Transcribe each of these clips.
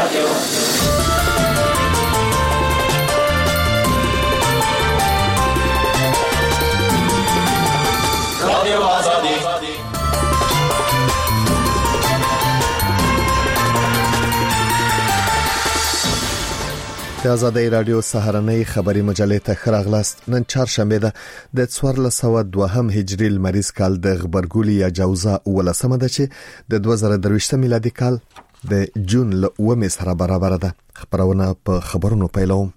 د آزادۍ رادیو سهارنۍ خبری مجلې ته خراغلاست. نن چهارشنبه ده د 1402 هجری لمریز کال د غبرګولي یا جوزا ولسمه ده چې د 2023 میلادي کال د جون ل 9 سره برابر ده. خبرونه په خبرونو پیلوم.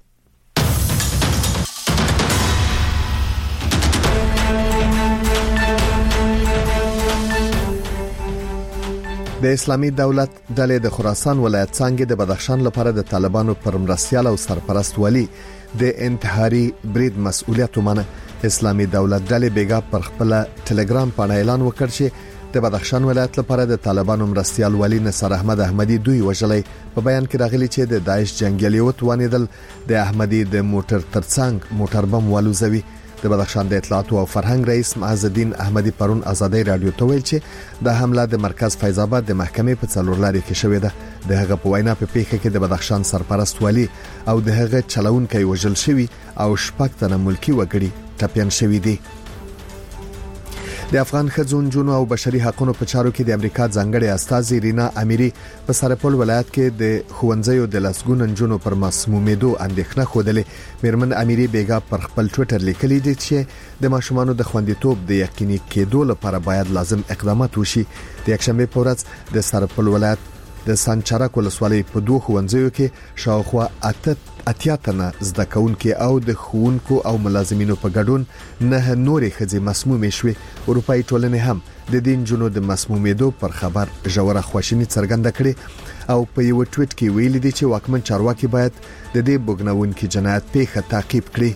د اسلامي دولت ډلې د خراسان ولایت څنګه د بدخشان لپاره د طالبانو پر مرستيال او سرپرست ولی د انتحاري برید مسؤلیت ومنه. اسلامي دولت ډلې بیګا پر خپل ټلګرام باندې اعلان وکړ چې د بدخشان ولایت لپاره د طالبانو مرستيال ولی نصر احمد احمدي دوی وژلې. په بیان کې راغلي چې د داعش جنگیالي وتوانیدل د احمدي د موټر ترڅنګ موټر بم والوزوي. د بدخشان د اطلاعات او فرهنګ رئیس معز الدین احمدي پرون آزادۍ رادیو ته ویل چې د حمله د مرکز فیض آباد د محکمې په څلورلاري کې شوې ده. د هغه په وینا په پیښه کې د بدخشان سرپرست ولی او د هغه چلونکي وژل شوی او شپږ تنه ملکی وګړي ټپيان شوی دي. د افغان ښځو نجونو او بشري حقوقو په چارو کې د امریکا ځانګړي استاذ رینا اميري په سرپل ولایت کې د خوندزیو د لسګون نجونو پر مسمومیدو اندېښنه خوده. میرمن اميري بیګا پر خپل ټوئیټر لیکلي دي چې د ماشومانو د خوندیتوب د یقیني کېدو لپاره باید لازم اقدامات وشي. د یکشنبه په ورځ د سرپل ولایت د سانچارک ولسوالۍ په دوه خوندزیو کې شاوخوا اتیاتنه زده کوونکي او د خوونکو او ملازمینو په ګډون نه نورې ښځې مسمومې شوې. اروپאי ټولنې هم د دین جنو د مسمومیدو پر خبر ژوره خواشینی څرګنده کړې او په یو ټویټ کې ویلي دي چې واکمن چارواکي باید د دې بوګناونکي جنایت پیښه تعقیب کړي.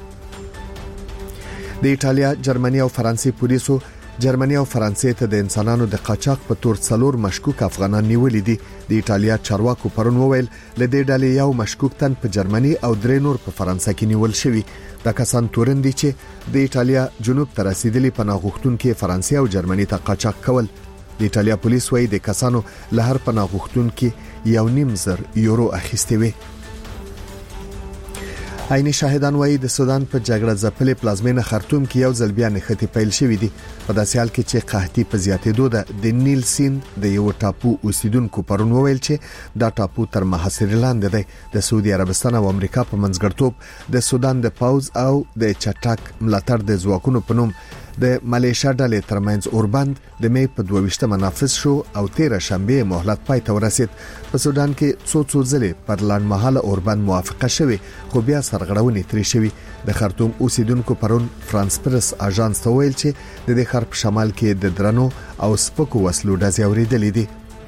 د ایټالیا، جرمني او فرانسې پولیسو جرمني او فرانسې ته د انسانانو د قاچاق په تور څلور مشکوک افغانان نیولې دي. د ایټالیا چارواکو پرون وویل لدې ډلې یو مشکوک تن په جرمني او درې نور په فرانسې کې نیول شوی. دا کسان تورن دي چې د ایټالیا جنوب ته رسیدلي پناه غوښتونکو فرانسې او جرمني ته قاچاق کول. د ایټالیا پولیس وایي د کسانو له هر پناه غوښتونکو 1.5 یورو اخیستي وي. عیني شاهدان وایي د سودان په جګړه ځپلې پلازمینه خرطوم کې یو ځل بیا نښتې پیل شوې دي. په داسې حال کې چې قحطي په زیاتېدو ده. د نیل سیند د یو ټاپو اوسیدونکو پرون وویل چې دا ټاپو تر محاصرې لاندې دی. د سعودي عربستان او امریکا په منځګړتوب د سودان د پاوز او د چټک ملاتړ د ځواکونو په نوم د ماليشیا ډلې ترمنځ اوربند د مې په 22 منافس شو او 13 شنبه مهلت پای ته ورسید. په سودان کې څو ځلې پر لاندمحاله اوربند موافقه شوه خو بیا سرغړونې ترې شوې. د خرطوم اوسیدونکو پرون فرانس پرس اژانس ته ویل چې د دې ښار په شمال کې د درنو او سپکو وسلو ډزې اورېدلې دي.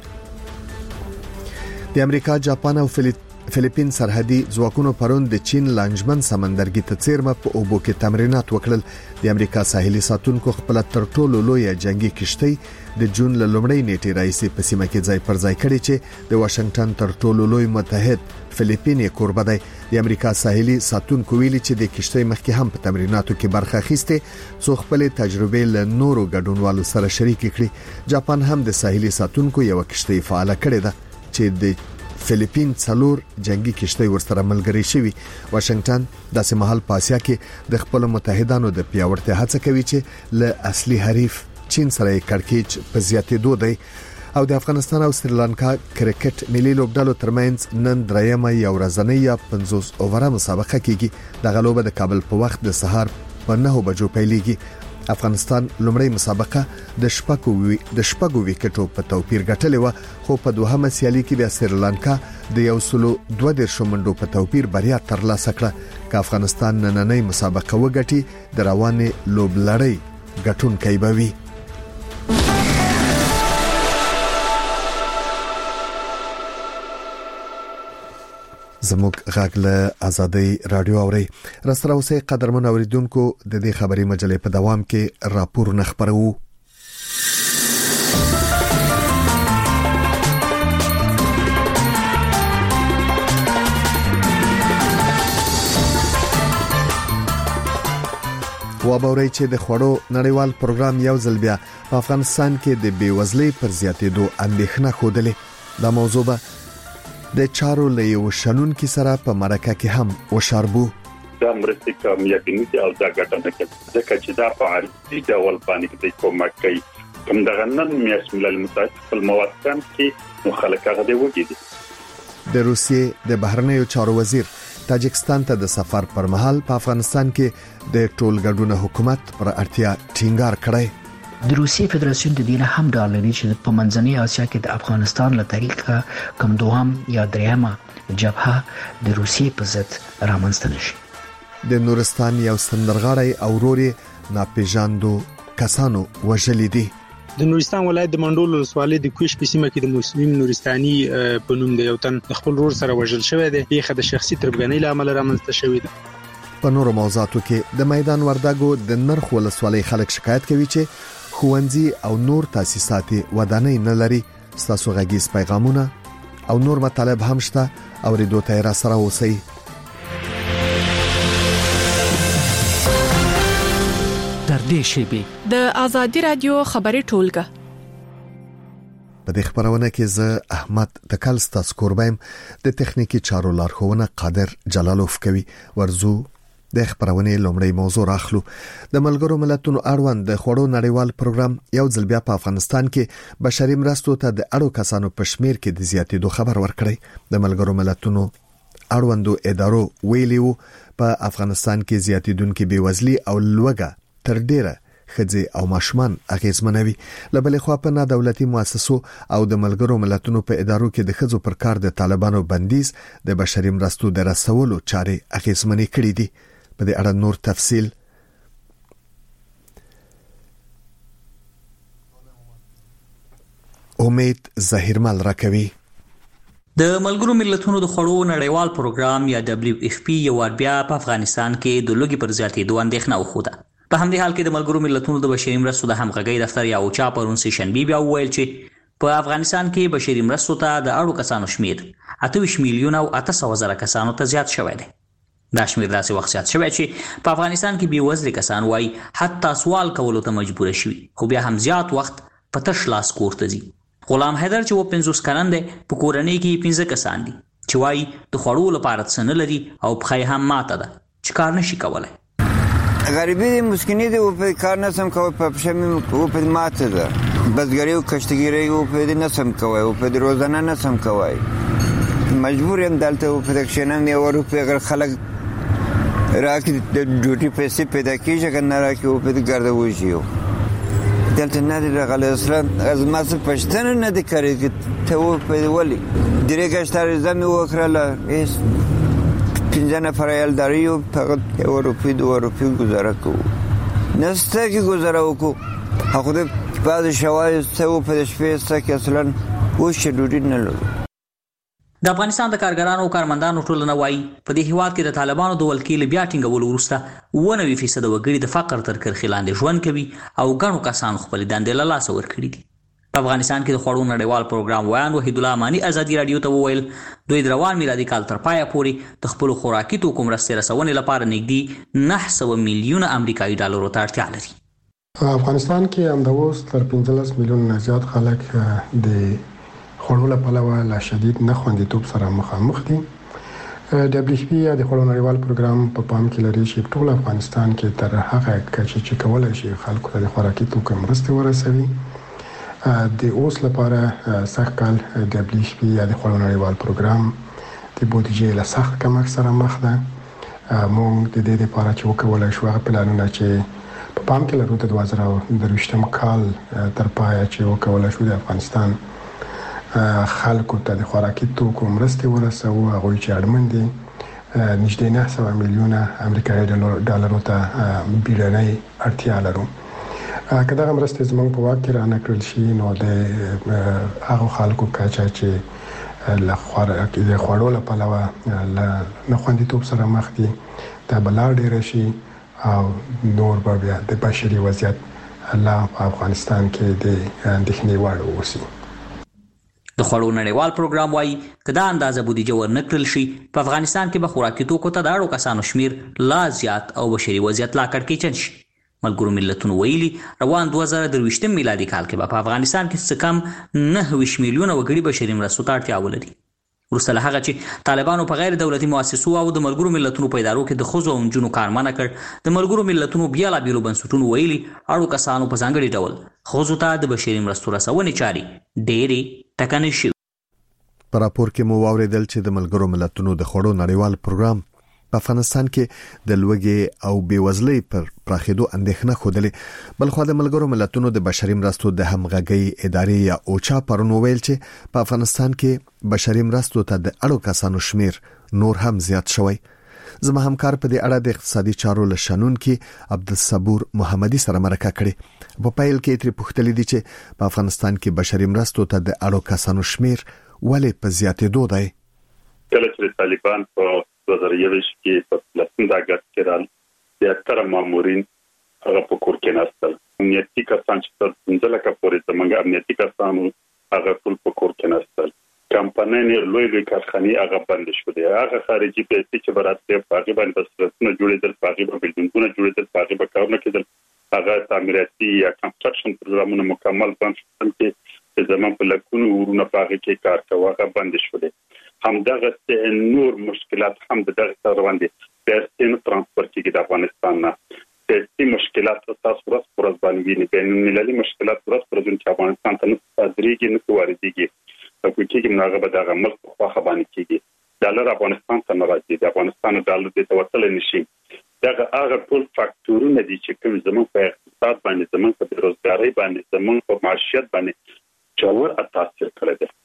د امریکا، جاپان او فلیپین سرحدي ځواکونو پرون د چین لانجمن سمندرګي ته څیرمه په اوبو کې تمرینات وکړل. د امریکا ساحلي ساتونکو خپل تر ټولو لوی جنگي کشتۍ د جون له لومړۍ نیټې راځي په سیمه کې ځای پر ځای کړي چې د واشنگټن تر ټولو لوی متحد فلیپین کوربه دی. د امریکا ساحلي ساتونکو ویلي چې د کشتۍ مخکې هم په تمریناتو کې برخه اخیسته څو خپل تجربې له نورو ګډونوالو سره شریک کړي. جاپان هم د ساحلي ساتونکو یو کشتۍ فعال کړې ده چې د فلیپین څلور جنگي کشتۍ ورسره ملګری شوی. واشنگټن د سیمهال پاسیا کې د خپل متحدانو د پیاوړتیا هڅه کوي چې له اصلي حریف چین سره کړکېچ په زیاتېدو دی. او د افغانستان او سریلانکا کرکټ ملي لوبډلو ترمنځ نن درېمه یو ورځنۍ یا 50 اووره مسابقه کیږي. د غلوبه د کابل په وخت د سهار په 9 بجو پیلېږي. افغانستان لومړی مسابقه د شپږو وکټو په توپیر ګټلې و خو په دوهمه سیالي کې د سریلانکا د 102 منډو په توپیر بریا ترلاسه کړه. که افغانستان نننۍ مسابقه وګټي د روانې لوبلړۍ ګټونکی به وي. زموږ غږ له آزادۍ رادیو اوري. راسره اوسې قدرمن اوریدونکو د دې خبري مجلې په دوام کې راپور نخبرو. وابوري چې د خوړو نړیوال پروګرام یو ځل بیا په افغانستان کې د بیوزلۍ پر زیاتېدو اندېښنه خوده. دا موضوع به د چارو له یو شنونکي سره په مرکه کې هم وشاربو. دا مرستې کامیابې نه دي او دا ګټه نه کوي ځکه چې دا په عارضي ډول باندې د کومک کوي کوم دغه نن میاشت ملل متحد خپل موافقان کې نو خلک هغه دی وګړي. د روسیې د بهرنیو چارو وزیر تاجکستان ته د سفر پر مهال په افغانستان کې د ټولګډونه حکومت پر اړتیا ټینګار کړی. د روسیې فدراسیون د دینه هم ډال لري چې په منځنۍ اسیا کې د افغانستان له طریقه کوم دوهم یا دریمه جبهه د روسیې په ضد رامنځته نشي. د نورستان یو سندرغاړی او وروري ناپېژاندو کسانو وژلي دي. د نورستان ولایت د منډول ولسوالۍ د کوش په سیمه کې د مسلم نورستاني په نوم د یو تن خپل ورور سره وژل شوی دی. یې د شخصي تربګنۍ لامل رامنځته شوی دی. په نورو موضوعاتو کې د میدان وردګو د نرخ ولسوالۍ خلک شکایت کوي چې ښوونځي او نور تاسیسات ودانۍ نه لري. تاسو غږیز پیغامونه او نور مطالب هم شته او ریډیو ته را سره اوسئ. د آزادی رادیو خبري ټولګه په دې خبرونه کې زه احمد تکل ستاسو کوربایم د تخنیکی چارو لارښوونه قادر جلالوف کوي. ورزو د خبرونه لومړی موضوع راخلو. د ملګرو ملتونو اړوند د خوړو نړیوال پروګرام یو ځل بیا په افغانستان کې بشري مرستو ته د اړو کسانو په شمیر کې د زیاتېدو خبر ورکړی. د ملګرو ملتونو اړوندو ادارو ویلیو په افغانستان کې زیاتېدونکې بیوزلي او لوږه تر ډیره خځې او ماشومان اغیزمنوي. لبل خو په نه دولتي مؤسسو او د ملګرو ملتونو په ادارو کې د خځو پر کار د طالبانو بندیز د بشري مرستو د رسولو چارې اغیزمنې کړې دي. په دې اړه نور تفصیل امید ظاهرمل راکوي. د ملګرو ملتونو د خوړو نړیوال پروګرام یا WFP یو ور بیا په افغانستان کې د لوګي پر زیاتېدو اندېښنه وخوده. په همدې حال کې د ملګرو ملتونو د بشري مرستو د همغږۍ دفتر یا اوچا پرون سشنبه بیا وویل چې په افغانستان کې بشري مرستو ته د اړو کسانو شمیر 28 میلیون او 800,000 کسانو ته زیات شوی دی. دا شمیر داسې وخت زیات شوی چې په افغانستان کې بیوزلي کسان وایي حتی سوال کولو ته مجبور شي، خو بیا هم زیات وخت په تش لاس کور ته ځي. غلام حیدر چې و 50 کلن دی په کورنۍ کې 15 کسان دي چې وایي د خوړو لپاره څه نه لري او پخې هم ماته ده چې کار نشي کولای. غریبی دی مسکنی دی و په کار نسم کوي په پښمن و په ماته ده بزګری او کشتګری و په نسم کوي و په روزانه نسم کوي مجبور یم دلته و په دښنم یو ورو په غیر خلک راکې د ډیوټي پیسې پیدا کیږي کنه راکې و په ګرځي وځي دلته نه دی غل اسلام از ما څه پښتنه نه دی کړی ته و په ولي درېګه ستاره زمي وکړه ایس 15 نفر یلداریو فقط یو روپی دو روپی گذاره کو نسته که گذاره وکو خود بعد شوای سو پدش پیسته که اصلا وش دوری نلو. د افغانستان د کارګرانو او کارمندانو ټولنه وایي په دې هیواد کې د طالبانو د ولکې بیا ټینګولو وروسته 90% وګړي د فقر تر کرښې لاندې ژوند کوي او ګڼو کسانو خپل دندې له لاسه ورکړي دي. په افغانستان کې د خوړو نړیوال پروګرام ویان وحید الله امانی ازادي رادیو ته وویل دوی د روان میلادي کال تر پایه پورې د خپل خوراکي توکو مرستې رسونې لپاره نږدې 900 میلیونه امریکایي ډالرو ته اړتیا لري. افغانستان کې هم د اوس تر 15 میلیون نه زیات خلک د خوړو لپاره له شدید نخوندیتوب سره مخامخ دي. WFP یا د خوړو نړیوال پروګرام په پام کې لري چې ټول افغانستان کې تر هغه کچې چې کولای شي خلکو ته د خوراکي توکو مرستې ورسوي. د اوس لپاره سخت کال WFP یا د خوړو نړیوال پروګرام د بودیجې له سخت کمښت سره مخ ده. موږ د دې لپاره چې وکولای شو هغه پلانونه چې په پام کې لرو د 2023 کال تر پایه چې وکولای شو د افغانستان خلکو ته د خوراکي توکو مرستې ورسوو هغوی چې اړمن دي نږدې 900 میلیونه امریکایي ډالرو ته بیړنۍ اړتیا لرو. که دغه مرستې زموږ په واک کې رانه کړل شي نو د هغو خلکو کچه چې له خوړو له پلوه له ناخوندیتوب سره مخ دي دا به لا ډېره شي او نور به بیا د بشري وضعیت لا په افغانستان کې د اندېښنې وړ واوسي. د خوړو نړیوال پروګرام وایي که دا اندازه بودیجه ورنه کړل شي په افغانستان کې به خوراکي توکو ته د اړو کسانو شمیر لا زیات او بشري وضعیت لا کړکېچن شي. ملګرو ملتونو ویلي روان 2023 میلادي کال کې په افغانستان کې څه کم 9 میلیونه وګړي بشري مرستو ته اړتیا ولري. وروسته له هغه چې طالبانو په غیر دولتي مؤسسو او د ملګرو ملتونو په ادارو کې د ښځو او نجونو کار منع کړ، د ملګرو ملتونو بیلابیلو بنسټونو ویلي اړو کسانو په ځانګړي ډول ښځو ته د بشري مرستو رسونې چارې ډېرې ټکنۍ شوې. په راپور کې مو واوریدل چې د ملګرو ملتونو د خوړو نړیوال پروګرام په افغانستان کې د لوږې او بیوزلۍ پر پراخېدو اندېښنه خوده، بل خو د ملګرو ملتونو د بشري مرستو د همغږۍ ادارې یا اوچا پرون ویل چې په افغانستان کې بشري مرستو ته د اړو کسانو شمیر نور هم زیات شوی. زما همکار په دې اړه د اقتصادي چارو لشنون کې عبدالصبور محمدي سره مرکه کړې. په پیل کې تر پوښتلې دي چې په افغانستان کې بشري مرستو ته د اړو کسانو شمیر ولې په زیاتېدو دی. کله چې طالبان په 2021 کې په لسم داګه کې رال زیاتره مامورین هغه په کور کې ناستل، امنیتي کسان چې تر 15 لکه پورې زموږ امنیتي کسانو هغه ټول په کور کې ناستل. کمپنۍ لوی کارخانې هغه بند شوې، هغه خارجي پیسې چې برابر په هغه باندې بسرتونه جوړېدل، په هغه باندې بلډینګونه جوړېدل، په هغه باندې کارونه کېدل، هغه تعمیراتي یا کنستراکشن پروګرامونه مکمل بند شول چې زموږ په لکونو ورونه په هغه کې کار کوي، هغه بند شوې. همدغه نور مشکلات هم دغه سره باندې پیسې ترانسفر کېږي د افغانستان نه. پیسې مشکلات تاسو ورځ پر ورځ باندې ویني، بین المللي مشکلات ورځ پر ورځ چې افغانستان ته نه صادرېږي نه واردېږي، په کې موږ به دغه ملک په خوا باندې کېږي، ډالر افغانستان ته نه راځي، د افغانستان ډالر د توتل نشي. دغه هغه ټول فاکټورونه دي چې کوم زموږ په اقتصاد باندې، زموږ په بیروزګارۍ باندې، زموږ په معیشت باندې جوړ تاثیر کړی دی.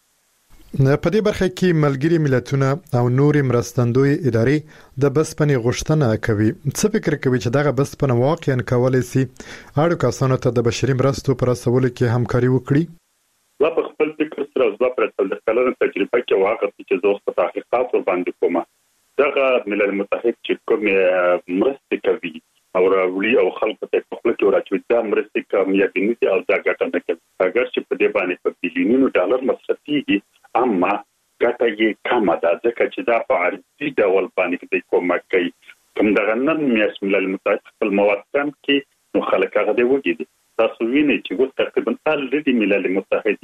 په دې برخه کې ملګري ملتونه او نورې مرستندوی ادارې د بسپنې غوښتنه کوي. څه فکر کوي چې دغه بسپنه واقعاً کولای شي اړو کسانو ته د بشري مرستو پر رسولو کې همکاري وکړي؟ زه په خپل فکر سره زه پر څلور کلونو تجربه کې واقع چې زه په تحقیقات باندې کوم. دغه ملل متحد چې کوم مرستې کوي او راولي او خلکو ته په خپل کې راځي، دا مرستې کوم یا بنيتي او دا ګټه نه کوي. اگر چې په دې باندې په بلیونونو ډالر مصرفيږي، اما ګټه یې کمه ده، ځکه چې دا په عرضي ډول باندې د کومک کوي. کوم دغه نن میاس ملل متحد خپل مواد کم کې نو خلک هغه دی وګړي. تاسو وینئ چې وو تقریبا الریډي ملل متحد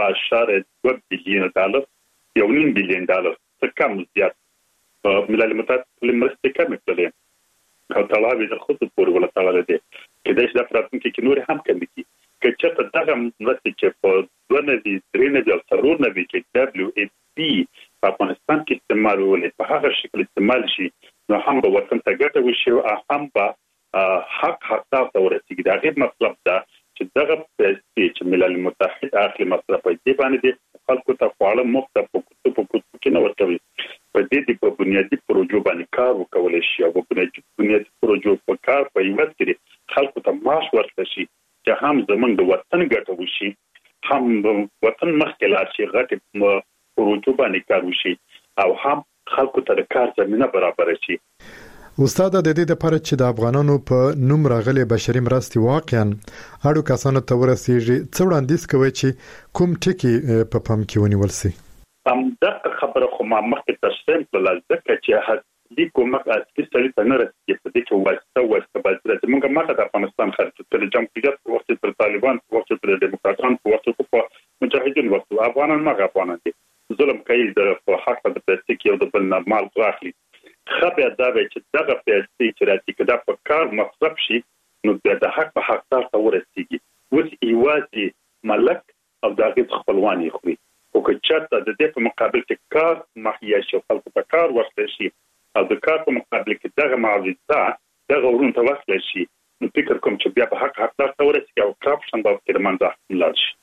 1.2 بلین ډالر، 1.5 بلین ډالر څخه کم زیات ملل متحد لمرستې کم کړل او طلبه د خود پورې ولا طلبه دي کله چې د پراتون کې نور هم کم دي چې ته دغه مرستې چې په دونه دي درینه د ضرور نه وي چې WFP په افغانستان کې استعمال ولې په هغه شکل استعمال شي، نو هم به وطن ته ګټه وشي او هم به حق ته ورسیږي. دا غیر مطلب دا چې دغه پیسې چې ملل متحد اخلي مصرف دي باندې خلکو ته خواړه مفت په کوڅو کې نه ورکوي. په دې په بنیادی پروژو باندې کار وکول شي او په بنیادی پروژو په کار په یوه کې خلکو ته معاش ورکړي شي چې هم زمونږ د وطن ګټه وشي، هم وطن مخکې لاړ شي، غټ پروژو باندې کار وشي او هم خلکو ته د کار زمينه برابر شي. استاد د دې لپاره چې د افغانانو په نوم راغلي بشري مرستې واقعاً اړو کسانو ته ورسیږي، څه وړاندیز کوي چې کوم ټکي په پام کې ونیول شي؟ دا خبره خو ما مخکې تشریح کړل، ځکه چې دې کومک اصلي سړي ته نه رسیږي. په دې کې واسطه باید زموږ ماته د افغانستان خلک تر جمهوریت په وخت پر طالبان په وخت پر دیموکراتان په وخت په مجاهدین وخت افغانان ما افغانان دي ظلم کوي د حق د پیسې کې او د بل مال راخلي. خبره دا وي چې دغه پیسې چې راځي کدا په کار مصرف شي نو د حق په حقدار ته ورسیږي. وڅ ایوازي ملک او دغه خپلوان یې خوري او که چاته د دې په مقابل کې کار مخیا شي خلکو ته کار ورکړي شي او د کار په مقابل کې دغه معاوضه دغه ورون ته ورکړي شي، نو فکر کوم چې بیا په حقدار ته ورسیږي او کرپشن به په منځه لاړ شي.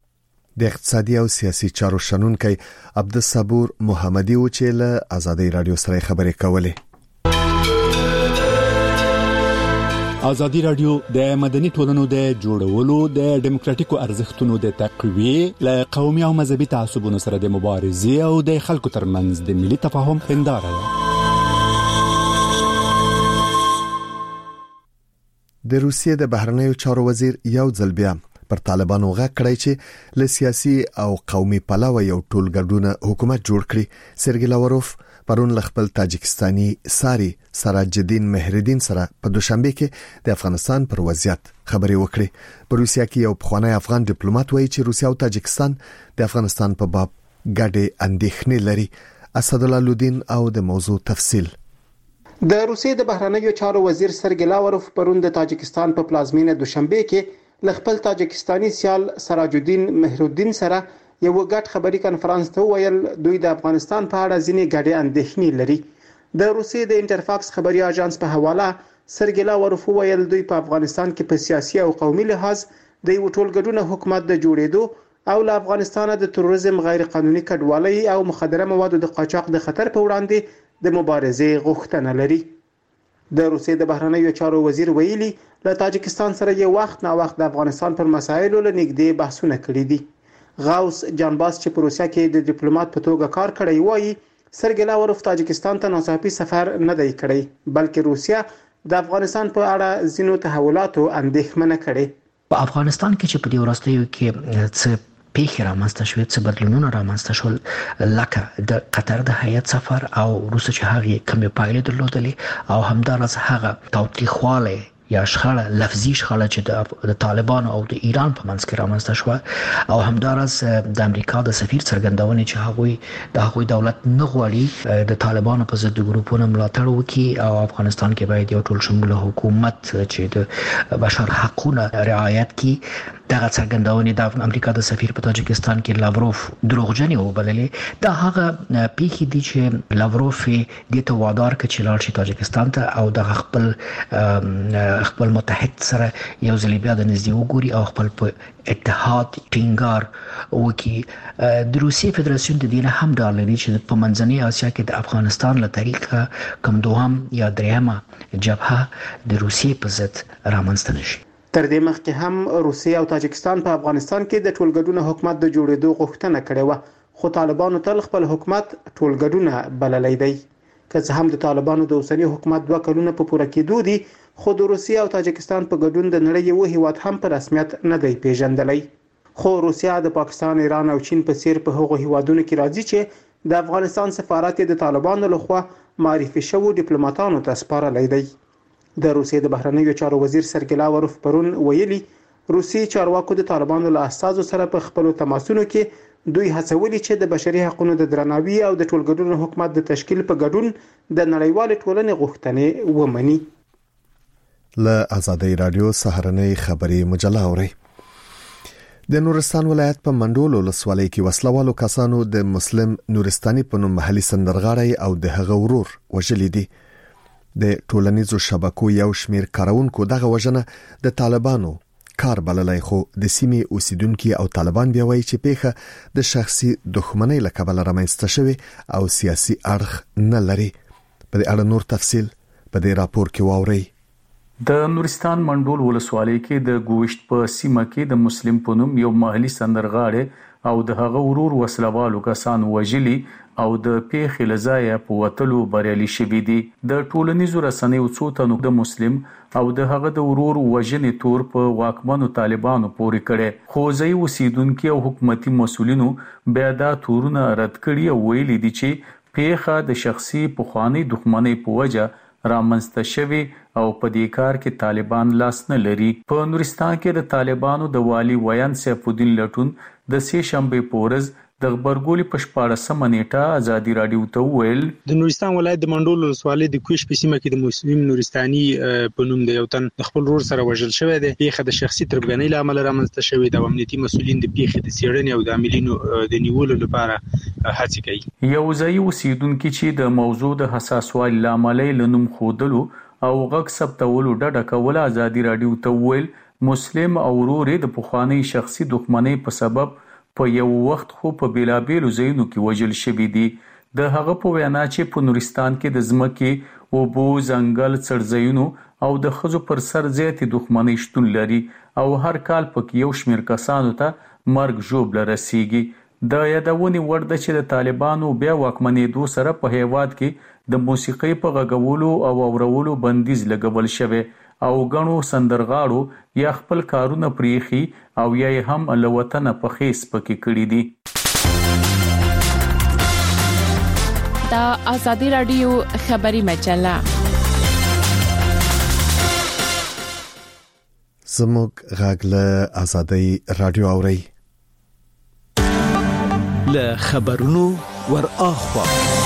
د اقتصادي او سیاسي چارو شنونکي عبدالصبور محمدي و چې له آزادۍ رادیو سره خبرې کولې. آزادی رادیو د مدني ټولنو د جوړولو، د ډیموکراتیکو ارزښتونو د تقویې، له قومي او مذهبي تعصبونو سره د مبارزې او د خلکو ترمنځ د ملي تفاهم هنداره ده. د روسیې د بهرنیو چارو وزیر یو ځل بیا پر طالبانو غږ کړی چې له سیاسي او قومي پلوه یو ټولګډونه حکومت جوړ کړي. سرګی لاوروف پرون خپل تاجکستاني ساري سراج الدین مهردین سره په دوشنبه کې د افغانستان پر وضعیت خبرې وکړې. په روسیا کې یو پخوانی افغان ډیپلوماټ وایي چې روسیا او تاجکستان د افغانستان په باب ګډې اندېښنې لري. اسدالله لودین او د موضوع تفصيل. د روسیې د بهرنیو چارو وزیر سرګی لاوروف پرون د تاجکستان په پلازمینه دوشنبه کې ل خپل تاجکستاني سیال سراج الدین مهرالدین سره یو ګډ خبري کانفرنس ته ویل دوی د افغانستان په اړه ځینې ګډې اندېښنې لري. د روسیې د انټرفاکس خبري اژانس په حواله سرګی لاوروف ویل دوی په افغانستان کې په سیاسي او قومي لحاظ د یو ټولګډونه حکومت د جوړېدو او له افغانستان د تروریزم غیر قانوني کډوالۍ او مخدره موادو د قاچاق د خطر په وړاندې د مبارزې غوښتنه لري. د روسیې د بهرنیو چارو وزیر ویلي له تاجکستان سره یو وخت نا وخت د افغانستان پر مسایلو له نږدې بحثونه کړي دي. غوث جانباس چې په روسیا کې د ډیپلوماټ په توګه کار کړی وایي سرګی لاوروف تاجکستان ته ناڅاپي سفر نه دی کړی بلکې روسیا د افغانستان په اړه ځینو تحولاتو اندېښمنه کړي. په افغانستان کې چې په دې وروستیو کې څه پیښې رامنځته شوې، څه بدلونونه رامنځته شول، لکه د قطر د هیئت سفر او وروسته چې هغه کومې پایلې درلودلې او همدارس هغه تاوتریخوالی یا شخړه لفظي شخړه چې د طالبان او د ایران په منځ کې رامنځته شو او همدارس د امریکا د سفیر څرګندونې چې هغوی دولت نه غواړي د طالبانو په ضد ګروپونو ملاتړ وکړي او افغانستان کې باید یو ټول شموله حکومت چې د بشر حقوقو رعایت کړي. دغه څرګندونې د امریکا د سفیر په تاجکستان کې لاوروف دروغجنې وبللې. دا هغه پیښې دي چې لاوروف د تو وادار کړ چې لاړ شي تاجکستان ته او د خپل متحد سره یو ځل بیا د نږدې وګوري او خپل په اتحاد ټینګار وکړي. د روسیې فدراسیون د دې نه هم ډار لري چې په منځنۍ اسیا کې د افغانستان له طریقه کوم دوهم یا دریمه جبهه د روسیې په ضد رامنځته نشي. تر دې مخکې هم روسیه او تاجکستان په افغانستان کې د ټولګډونه حکومت د جوړېدو غوښتنه کړې و خو طالبانو تل خپل حکومت ټولګډونه بللی دی. که څه هم د طالبانو د اوسنی حکومت 2 کلونه په پوره کېدو دي خو د روسیې او تاجکستان په ګډون د نړۍ یو هیواد هم په رسمیت نه دی پیژندلی. خو روسیه د پاکستان، ایران او چین په څیر په هغو هیوادونو کې راځي چې د افغانستان سفارت د طالبانو لخوا معرفي شوو ډیپلوماټانو ته سپارلی دی. د روسیې د بهرنیو چارو وزیر سرګی لاوروف پرون ویلي روسي چارواکو د طالبانو له اساسو سره په خپل تماسونو کې دوی هڅولي چې د بشري حقوقو د درناوي او د ټولګډون حکومت د تشکیل په ګډون د نړیوال ټولنې غوښتنې ومني. له آزادۍ رادیو سهارنۍ خبري مجله اوري. د نورستان ولایت په منډول ولسوالۍ کې وسلوالو کسانو د مسلم نورستاني په نوم محلي سندرغاړی او د هغه ورور وژلي دي. د ټولنیزو شبکو یو شمیر کارونکو دغه وژنه د طالبانو کار بللای خو د سیمې اوسیدونکو او طالبان بیا وایي چې پیښه د شخصي دښمنۍ له کبله رامنځته شوې او سیاسي اړخ نه لري. په دې اړه نور تفصيل په دې راپور کې واورئ. د نورستان منډول ولسوالۍ کې د ګوشت په سیمه کې د مسلم په نوم یو محلي سندرغاړی او د هغه ورور وسلوالو کسان وژلي او د پیښې لزایا په وتلو بریالي شوي دي. د ټولنیزو رسنیو څو تنو د مسلم او د هغه د ورور وژنې تور په واکمنو طالبانو پورې کړي خو ځای اوسیدونکو او حکومتي مسؤلینو بیا دا تورونه رد کړي او ویلي دي چې پیښه د شخصي پخوانی دښمنۍ په وجه رامنځته شوی او په دې کار کې طالبان لاس نه لري. په نورستان کې د طالبانو د والی ویان سیف الدین لټون د سې شنبه په ورځ د خبرګولي په 14 نیټه آزادي رادیو ته ویل د نورستان ولایت د منډول ولسوالۍ د کوش په سیمه کې د مسلم نورستاني په نوم د یو تن خپل ورور سره وژل شوی دی. پیښه د شخصي تربګنۍ لامل رامنځته شوې د امنیتي مسؤلین د پیښې د څېړنې او د عاملینو د نیولو لپاره هڅې کوي. یو ځای اوسیدونکو چې د موضوع د حساسوالي لامل لنوم خودلو او غږ ثبتولو ډډه کول آزادي رادیو ته ویل مسلم او ورور د پخوانی شخصي دښمنۍ په سبب په یو وخت خو په بیلابیلو ځایونو کې وژل شوي دي. د هغه په وینا چې په نورستان کې د ځمکې اوبو ځنګل څړځایونو او د ښځو پر سر زیاتې دښمنۍ شتون لري او هر کال پکې یو شمېر کسانو ته مرګ ژوبله رسیږي. د یادونې وړ ده چې د طالبانو بیا واکمنېدو سره په هیواد کې د موسیقۍ په غږولو او اورولو بندیز لګول شوی او غنو سندرغاړو یا خپل کارونه پریخي او یا هم له وطن په خیس پکې کړی دي. دا آزادی رادیو خبری مجله زموږ غږ له آزادی رادیو اوري. له خبرونو ور اخوا.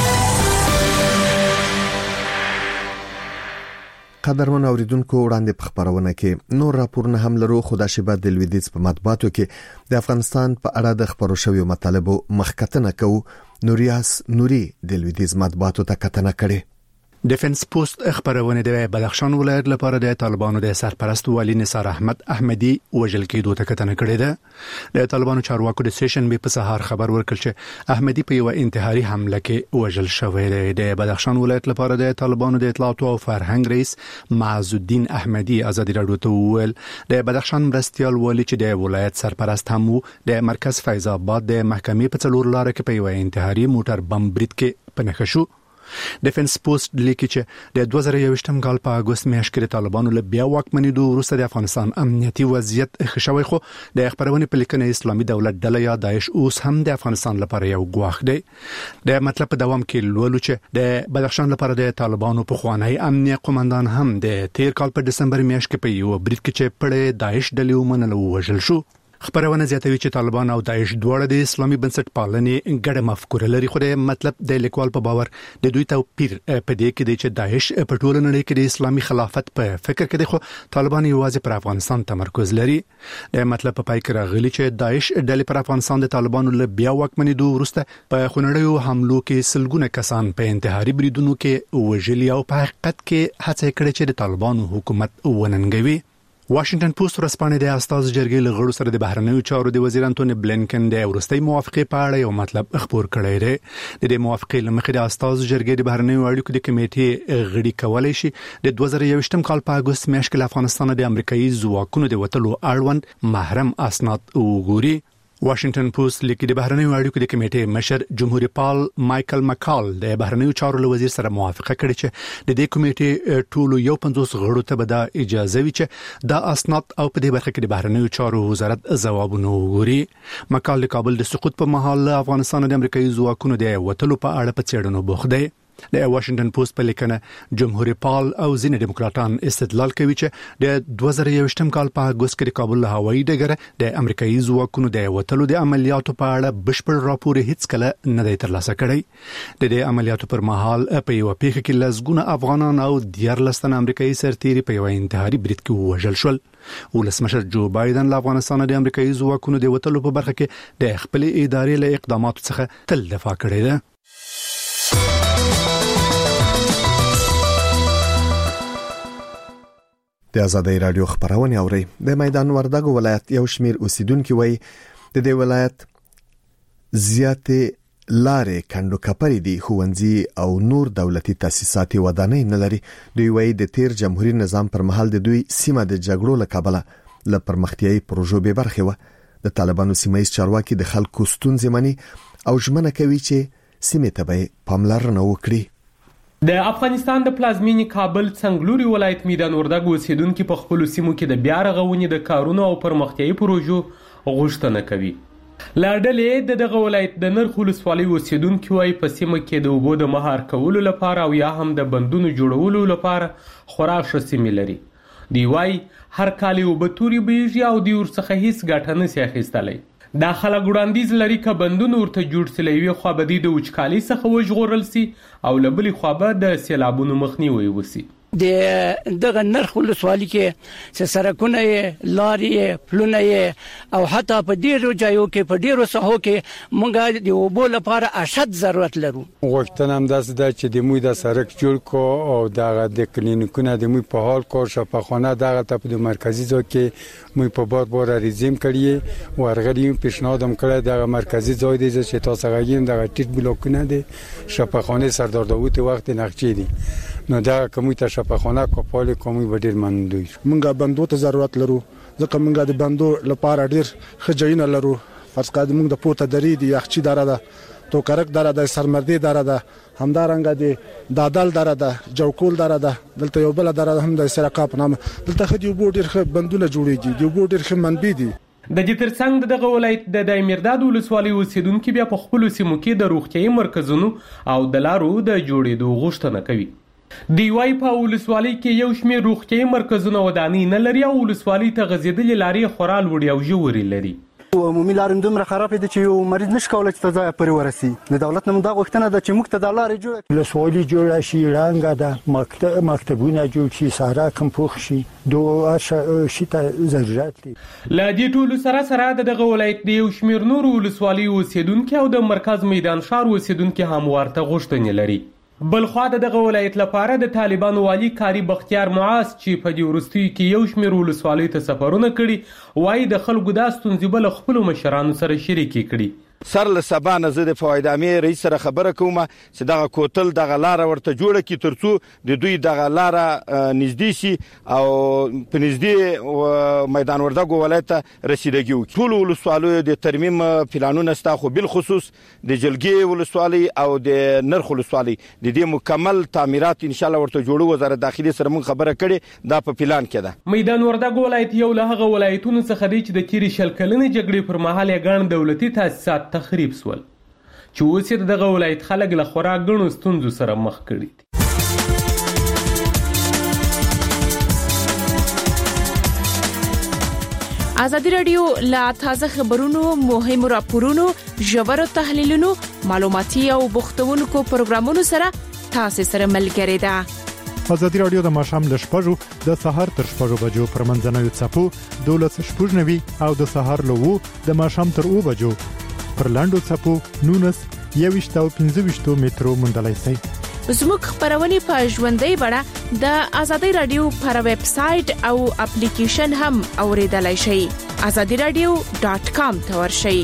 قدرمن اوریدونکو وړاندې په خبرونه کې نور راپورونه هم لرو. خو د شباب د لویدیځ په مطبوعاتو کې د افغانستان په اړه د خبرو شویو مطالبو مخکتنه کوو. نوریاس نوري د لویدیځ مطبوعاتو ته کتنه کړې. ډیفنس پوسټ خبرونه د بدخشان ولایت لپاره د طالبانو د سرپرست والی نثار احمد احمدي وژل کېدو ته کتنه کړې ده. د طالبانو چارواکو د سیشن په سهار خبر ورکړ چې احمدي په یو انتحاري حمله کې وژل شوی دی. د بدخشان ولایت لپاره د طالبانو د اطلاعات او فرهنګ رئیس معز الدین احمدي ازادي راډیو ته وویل د بدخشان مرستيال والی چې د ولایت سرپرست هم وو د مرکز فیض آباد د محکمې په څلور لار کې په یو انتحاري موټر بم برید کې پنهخ شو. ډیفنس پوسټ لیکي چې د 2021م کال په اگست میاشت کې طالبانو له بیا واکمنېدو وروسته د افغانستان امنیتي وضعیت ښه شوی، خو د خبرونه په لیکنه اسلامي دولت ډله یا داعش اوس هم د افغانستان لپاره یو ګواښ دی. د مطلب په دوام کې لولو چې د بدخشان لپاره د طالبانو په خوانی امنیت قومندان هم د تیر کال په دسمبر میاشت کې په یو برید کې چې په داعش ډلې ومنل وژل شو. خبرونه زیاتوي چې طالبان او داعش دواړه د اسلامي بنسټ پالنې ګډه مفکوره لري، خو د مطلب د لیکوال په باور د دوی توپیر په دې کې دی چې داعش په ټوله نړۍ کې د اسلامي خلافت په فکر کې دي، خو طالبان یوازې پر افغانستان تمرکز لري. د مطلب په پای کې راغلي چې داعش ډلې پر افغانستان د طالبانو له بیا واکمنېدو وروسته په خونړیو حملو کې سلګونه کسان په انتحاري بریدونو کې وژلي او په حقیقت کې هڅه کړې چې د طالبانو حکومت وننګوي. واشنگټن پوسټ ورسپانې د استاذ جرګې له غړو سره د بهرنیو چارو د وزیر انټونی بلینکن د ورستۍ موافقې په اړه یو مطلب خبر کړی دی. د دې موافقې لمخې د استاذ جرګې د بهرنیو اړیکو د کمیټې غړي کولای شي د 2021م کال په اگست میاشت کې له افغانستان د امریکایي ځواکونو د وټلو اړوند محرم اسناد وګوري. واشنگټن پوسټ لیکي د بهرنیو اړیکو د کمیټې مشر جمهوریت پال مایکل مکال د بهرنیو چارو له وزیر سره موافقه کړې چې د دې کمیټې ټولو 50 غړو ته به د اجازه وي چې د اسناد او په دې برخه کې د بهرنیو چارو وزارت ځوابونه وګوري. مکال د کابل د سقوط په مهال افغانستان د امریکایي ځواکونو د وټلو په اړه په څېړنو بوخت دی. د واشنگټن پوسټ په لیکنه جمهوریت پال او ځینې دیموکراتان استدلال کوي چې د 2021م کال په اگست کې د کابل له هوایي ډګر د امریکایي ځواکونو د وټلو د عملیاتو په اړه بشپړ راپور هیڅ کله نه دی ترلاسه کړی. د دې عملیاتو پر مهال په یو پیښه کې لزګونه افغانان او 14 تن امریکایي سرتیري په یو انتحاري برید کې وژل شول. ولسمشر جو بایدن له افغانستان د امریکایي ځواکونو د وټلو په برخه کې د خپل ادارې له اقداماتو څخه تل دفاع کړې ده. د آزادۍ رادیو خبرونه اوري. د میدان وردګو ولایت یو شمیر اوسیدونکو وایي د دې ولایت زیاتې لارې کندو کپري دي، ښوونځي او نور دولتي تاسیسات ودانۍ نه لري. دوی وایي د تیر جمهوریت نظام پر مهال د دوی سیمه د جګړو له کبله له پرمختیايي پروژو به برخه و. د طالبانو سیمایي چارواکي د خلکو ستونزې مني او ژمنه کوي چې سیمه ته به پاملرنه وکړي. د افغانستان د پلازمینې کابل څنګلوري ولایت میدان وردګ اوسیدونکو په خپل سیمو کې د بیا رغونې د کارونو او پرمختیايي پروژو غوښتنه کوي. لاډلې دغه ولایت د نرخ ولسوالۍ اوسیدونکو وايي په سیمه کې د اوبو د مهار کولو لپاره او یا هم د بندونو جوړولو لپاره خورا ښه سیمې لري. دی وايي هر کال اوبه توري بيږي او دی ورڅخه هیڅ ګټه نه سي اخیستلای. دا خلک وړاندیز لري ک بندونه ورته جوړ سلوي خو به د وچکالي څخه وژغورل سي او لبلي خو به د سیلابونو مخنیوي وسی. دغه نرخ ولسوالۍ کې سرکونه لارې پلونه او حتی په ډیرو ځایو کې په ډیرو ساحو کې موږ د اوبو لپاره اشد ضرورت لرو. غوښتنه هم داسې ده چې د موږ د سرک جوړ کو او دغه د کلینیکونه د موږ په حال کار شفاخانه دغه ته په مرکزی ځای کې موږ په بار ریزیم کړی ورغلی پیشنهاد هم کړی دغه مرکزی ځای دی چې تاسو غوښتنه دغه ټیټ بلوکونه دي شفاخانه سردار داوود وخت نقچې دي نو دا کومه ته شفاخانه کوپال کومي وړ ډیر مندوي. مونږه بندو ته ضرورت لرو ځکه مونږه د بندو لپاره ډیر خجاینه لرو. فرض کړه مونږ د پورته درې دی یخچی دره ده تو کرک دره ده سرمردي دره ده همدارنګه د دادل دره ده جوکول دره ده دلته یو بل دره هم د سرقه په نامه دلته خدي وبو ډیر بندونه جوړیږي دی وبو ډیر منبي دي. د جترڅنګ دغه ولایت د دایمیرداد ولسوالۍ اوسیدونکو بیا په خپل سیمو کې د روغتيایي مرکزونو او د لارو د جوړېدو غوښتنه کوي. دی وايي په ولسوالۍ کې یو شمېر روغتيایي مرکزونه ودانۍ نه لري او ولسوالۍ ته غځېدلې لارې خورال وړي او ژورې لري. عمومي لارې دومره خرابې دي چې یو مریض نشي کولی چې ځای پورې ورسي. د دولت نه موږ دا غوښتنه ده چې موږ ته د لارې جوړه ولسوالي جوړه شي، ړنګه ده، مکتبونه جوړ شي، سړک هم پوخ شي، دوه شي ته ضرورت دی. لا دې ټولو سره دغه ولایت د یو شمېر نورو ولسوالیو اوسیدونکي او د مرکز میدان ښار اوسیدونکي هم ورته غوښتنې لري. بلخوا دغه ولایت لپاره د طالبانو والی کاری بختیار معاص چې په دې وروستیو کې یو شمېر ولسوالیو ته سفرونه کړي وایي د خلکو دا ستونزې به له خپلو مشرانو سره شریکې کړي. سر له سبا نه زه د فواید عامې رئیس سره خبره کوم چې دغه کوتل دغه لاره ورته جوړه کړي ترڅو د دوی دغه لاره نږدې شي او په نږدې میدان وردګو ولایت ته رسیدګي وکړي. ټول ولسوالیو د ترمیم پلانونه ستا خو بل خصوص د جلګې ولسوالۍ او د نرخ ولسوالۍ د دې مکمل تعمیرات ان شاء الله ورته جوړو. وزارت داخلي سره موږ خبره کړې دا په پلان کې ده. میدان وردګو ولایت یو له هغه ولایتونو څخه دی چې د تیرې شل کلنې جګړې پر مهال یې ګڼ دولتي تاسیسات تخریب سول چې اوس یې دغه ولایت خلک له خورا ګڼو ستونزو سره مخ کړي دي. ازادي راډیو لا تازه خبرونو، مهمو راپورونو، ژورو تحلیلونو، معلوماتي او بوختونکو پروګرامونو سره تاسو سره ملګری ده. ازادي راډیو د ماښام له 6 د سهار تر 6 بجو پر منځنوي څپو 12:00 او د سهار له 2 د ماښام تر 2 بجو پر لاندو څپو 19 او 15 مترو مندلای شي. زموږ خبرونه په ژوندۍ بڼه د ازادي راډیو پر ویب سټ او اپلیکیشن هم اوریدلای شئ. azadiradio.com ته ورشئ.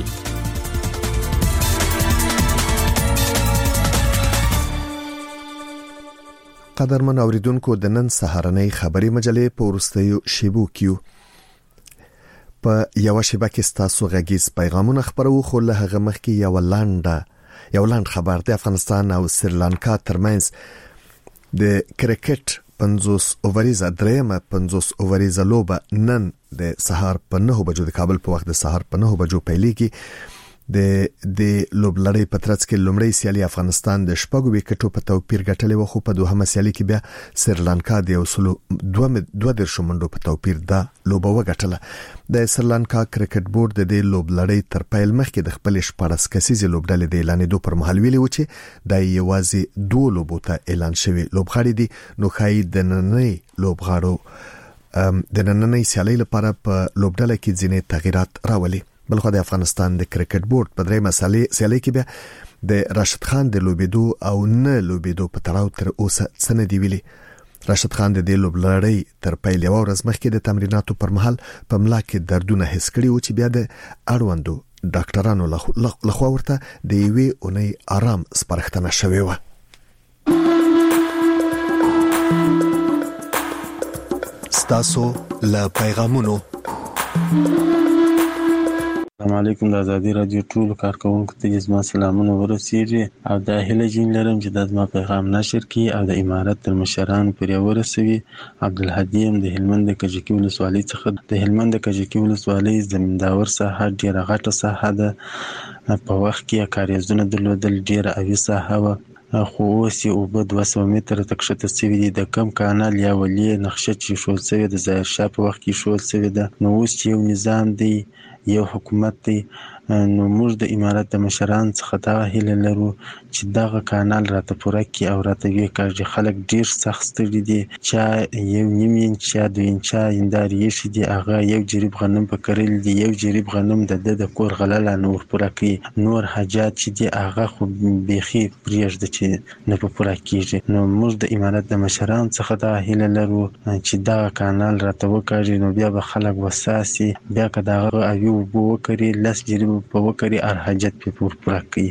قدرمن اوریدونکو د نن سهارنۍ خبري مجلې په ورستیو شیبو کیو په یو شبکه ستاسو غږیز پیغامونه خبرو خو له هغه مخکې یو لاند خبر د افغانستان او سریلانکا ترمنځ د کرکټ 50 اووریزه درېمه 50 اووریزه لوبه نن د سهار په 9 بجو د کابل په وخت د سهار په 9 بجو پیلېږي. د لوبلړۍ په ترڅ کې لومړی سیالي افغانستان د شپږو وکټو په توپیر ګټلې و خو په دوهمه سیالي کې بیا سریلانکا د 2 منډو په توپیر د لوبه وګټله. د سریلانکا کرکټ بورډ د دې لوبلړۍ تر پیل مخکې د خپل 14 کسیزې لوبډلې د اعلانېدو پر مهال ویلي و چې د یوازې 2 لوبو ته اعلان شوی لوبغاړي دي. نو خای د نننۍ لوبغاړو د نننۍ سیالي لپاره په لوبډله کې ځینې تغیرات راولي. بلخو د افغانستان د کرکټ بورډ په درې مسالې سیالي کې بیا د راشد خان د لوبېدو او نه لوبېدو په تړاو تر اوسه څه نه دی ویلي. راشد خان د دې لوبلړۍ تر پیل یو ورځ مخکې د تمریناتو پر مهال په ملا کې دردونه حس کړي و چې بیا د اړوندو ډاکټرانو لخوا ورته د یوې اونۍ آرام سپارښتنه شوې و. ستاسو له پیغامونو. السلام علیکم. د ازادي رادیو ټول کارکونکو ته زما سلامونه ورسیږي او د هیله جین لرم چې د زما پیغام نشر کی او د امارت تر مشرانو پورې ورسوي. عبدالهادي د هلمند د کجکی ولسوالۍ څخه. د هلمند د کجکی ولسوالۍ زمینداور ساحه ډیره غټه ساحه ده. په وخت کې کاریزونه درلودل ډیره اوی ساحه و خو اوس یې اوبه 200 متره تک شته سوي دي. د کم کانال یا ولی نقشه چې شول سوي د ظاهر شاه په وخت کې شول سوي ده. نو اوس یو نظام دی، یو حکومت دی. نو موږ د امارت د مشران څخه دا هیله لرو چې دغه کانال راته پوره کړي او راته وی کړي. خلک ډیر سخت ستړي دي. چا یو نیم انچ یا 2 انچ هنداري شي دي، هغه یو جریب غنم په کرل دي، یو جریب غنم د کور غلله نور پوره کړي. نور حاجات چې دي هغه خو بيخي پریږده چې نه پوره کیږي. نو موږ د امارت د مشران څخه دا هیله لرو چې دغه کانال راته وکړي. نو بیا به خلک وساسي بیا کداغه ایو بو وکړي لس جریب په وکړي ار حاجت په پوره کړي.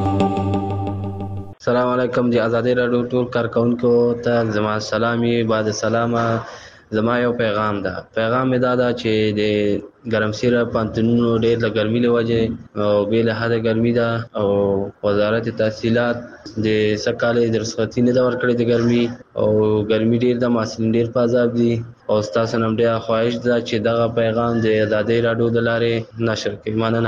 السلام علیکم. دی ازادي راډیو ټول کارکونکو ته زما سلامي. بعد سلامه زما یو پیغام ده. پیغام می دا چې د ګرمسیره پانتونو ډېر د ګرمۍ له وجې او بې له حده ګرمي ده او وزارت تحصیلات د سکاله د رخصتۍ نه دا ورکړي د ګرمي او ګرمي ډېر د محصلین ډېر په عذاب دي او تاسو نم ډېر خواهش ده چې دغه پیغام د ازادي راډیو د لارې نشر کړئ. مننه.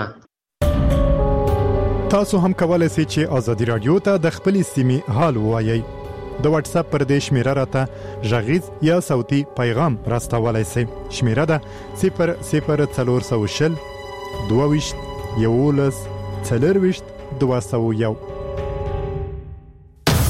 تاسو هم کولای شئ چې ازادي رادیو ته د خپل سیمې حال ووایئ. د واتس اپ پر دې شمیره راته ژغیز یا صوتي پیغام راستولای شئ. شمیره ده 00420 22 11 24 201